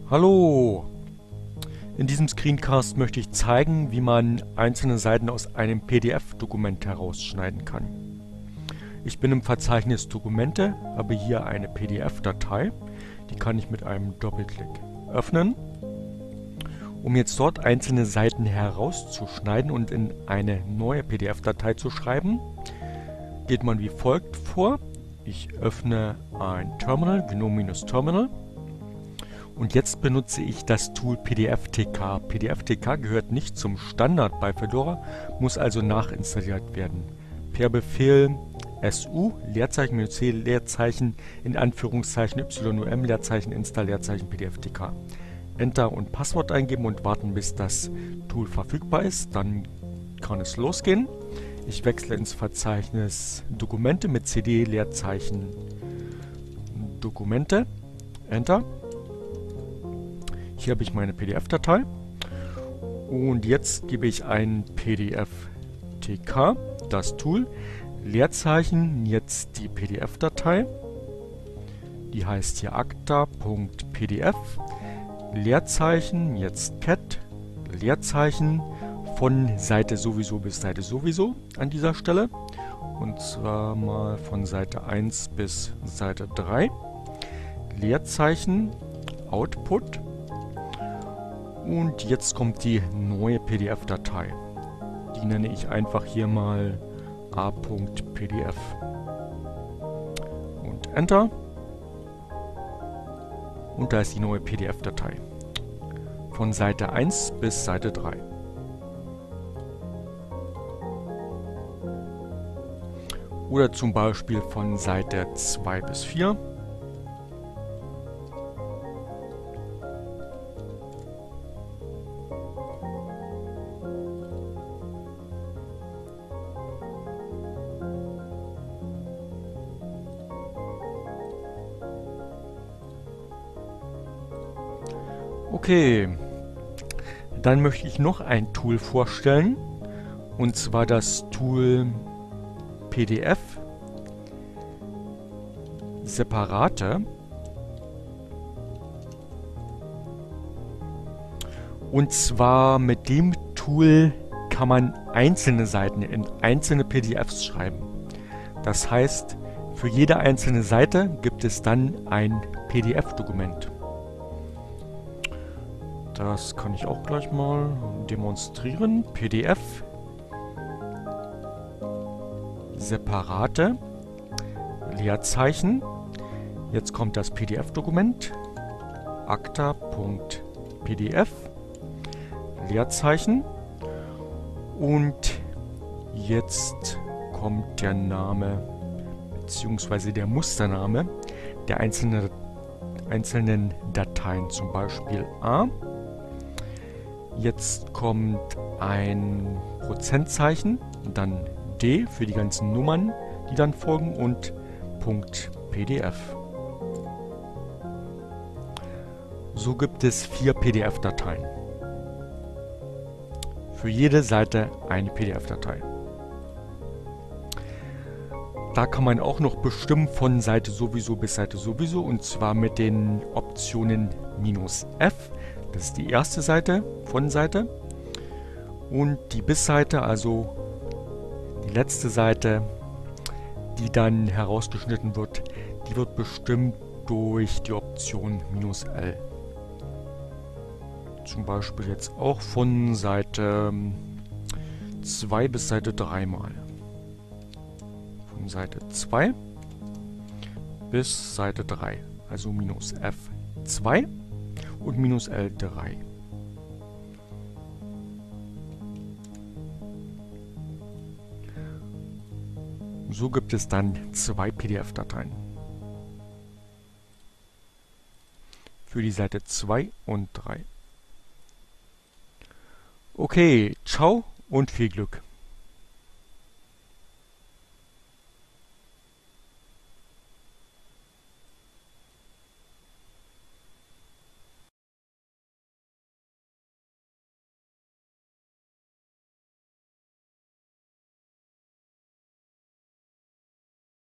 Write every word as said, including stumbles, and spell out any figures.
Hallo! In diesem Screencast möchte ich zeigen, wie man einzelne Seiten aus einem P D F-Dokument herausschneiden kann. Ich bin im Verzeichnis Dokumente, habe hier eine P D F-Datei, die kann ich mit einem Doppelklick öffnen. Um jetzt dort einzelne Seiten herauszuschneiden und in eine neue P D F-Datei zu schreiben, geht man wie folgt vor. Ich öffne ein Terminal, GNOME-Terminal. Und jetzt benutze ich das Tool P D F T K. P D F T K gehört nicht zum Standard bei Fedora, muss also nachinstalliert werden. Per Befehl su Leerzeichen minus c Leerzeichen in Anführungszeichen yum Leerzeichen install Leerzeichen P D F T K. Enter und Passwort eingeben und warten, bis das Tool verfügbar ist. Dann kann es losgehen. Ich wechsle ins Verzeichnis Dokumente mit cd Leerzeichen Dokumente. Enter. Hier habe ich meine P D F-Datei und jetzt gebe ich ein P D F T K, das Tool, Leerzeichen, jetzt die P D F-Datei, die heißt hier acta.pdf, Leerzeichen, jetzt cat, Leerzeichen, von Seite sowieso bis Seite sowieso an dieser Stelle, und zwar mal von Seite eins bis Seite drei, Leerzeichen, Output. Und jetzt kommt die neue P D F-Datei. Die nenne ich einfach hier mal a.pdf. Und Enter. Und da ist die neue P D F-Datei. Von Seite eins bis Seite drei. Oder zum Beispiel von Seite zwei bis vier. Okay, dann möchte ich noch ein Tool vorstellen, und zwar das Tool P D F Separate. Und zwar mit dem Tool kann man einzelne Seiten in einzelne P D Fs schreiben. Das heißt, für jede einzelne Seite gibt es dann ein P D F-Dokument. Das kann ich auch gleich mal demonstrieren. P D F Separate Leerzeichen. Jetzt kommt das P D F-Dokument. acta.pdf Leerzeichen. Und jetzt kommt der Name bzw. der Mustername der einzelnen, einzelnen Dateien, zum Beispiel A. Jetzt kommt ein Prozentzeichen, dann D für die ganzen Nummern, die dann folgen, und .pdf. So gibt es vier P D F-Dateien. Für jede Seite eine P D F-Datei. Da kann man auch noch bestimmen von Seite sowieso bis Seite sowieso, und zwar mit den Optionen "-f", das ist die erste Seite von Seite, und die Bis-Seite, also die letzte Seite, die dann herausgeschnitten wird, die wird bestimmt durch die Option "-l". Zum Beispiel jetzt auch von Seite zwei bis Seite drei mal. Von Seite zwei bis Seite drei, also "-f" zwei und "-l" drei. So gibt es dann zwei P D F-Dateien. Für die Seite zwei und drei. Okay, ciao und viel Glück!